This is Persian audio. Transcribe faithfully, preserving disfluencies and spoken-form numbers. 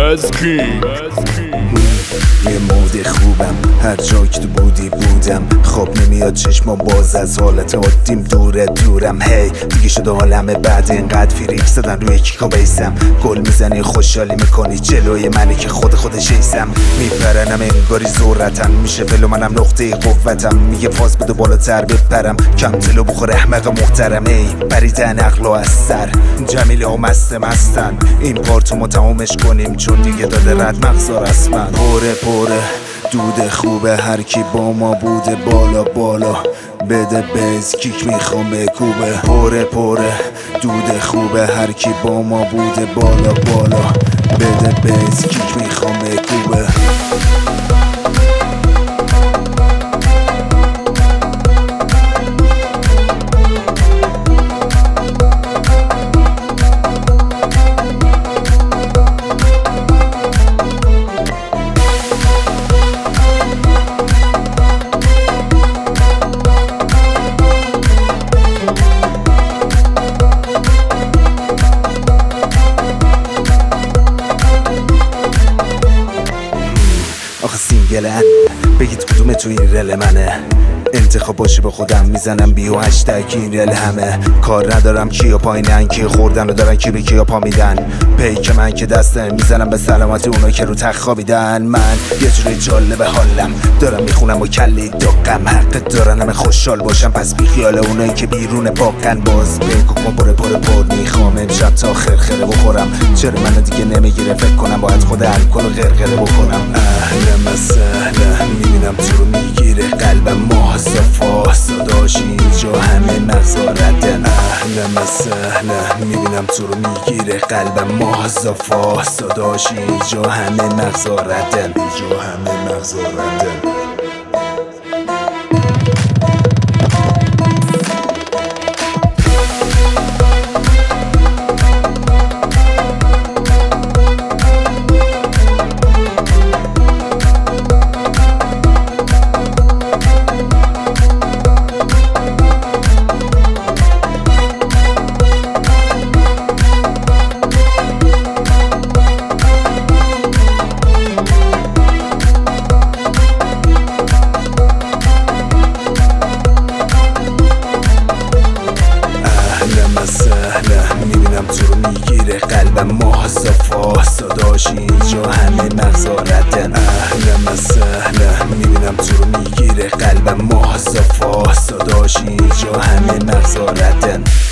بزکین یه مود خوبم هر جا که تو بودی بودم. خواب نمیاد چشما باز از حالت عادیم دوره دورم. هی دیگه شده حالمه بعد اینقدر فریک زدن روی کیکا بیسم. گل میزنی خوشحالی میکنی جلوی منی که خود خودش ایسم. میپرنم انگاری زورتم میشه ولو منم نقطه قوتم. میگه فاز بده بالاتر بپرم کم تلو بخور احمق محترم. ای بریدن عقل از سر جمیل ها مست مستن. این پارتو ما تمامش کنیم چون دیگه داده رد مغزا رسمن. پره پره دود خوبه هر کی با ما بوده بالا بالا بده بیز کیک میخوام بکوبه. پره پره دود خوبه هر کی با ما بوده بالا بالا بده بیز کیک میخوام بکوبه. آخه سینگل بگید کدوم تو این رل منه. انتخاب باشه با خودم میزنم بیو هشتگ این رل همه. کار ندارم کیا پایینن کی خوردن و دارن کی به کیا پا میدن. پیک من که دسته میزنم به سلامتی اونا که رو تخت خوابیدن. من یه جوری جالب حالم دارم میخونم و کلی دقم. حق دارن همه خوشحال باشم پس بی خیال اونایی که بیرون پاکن. باز بگو ما پره پره پر میخوام امشب تا خرخره بخورم. چرا منو دیگه نمیگیره فکر کنم باید خود الکل و غرغره بکنم. اهلا مسهلا میبینم تو رو میگیره قلبم ماه صفا صداش اینجا همه مغزا ردن. اهلا مسهلا میبینم تو رو میگیره قلبم ماه صفا صداش اینجا همه مغزا ردن. اینجا همه مغزا ردن. سهلا میبینم تو رو میگیره قلبم ماه صفا صداش اینجا همه مغزا ردن. اهلا مسهلا میبینم تو رو میگیره قلبم ماه صفا صداش اینجا همه مغزا ردن.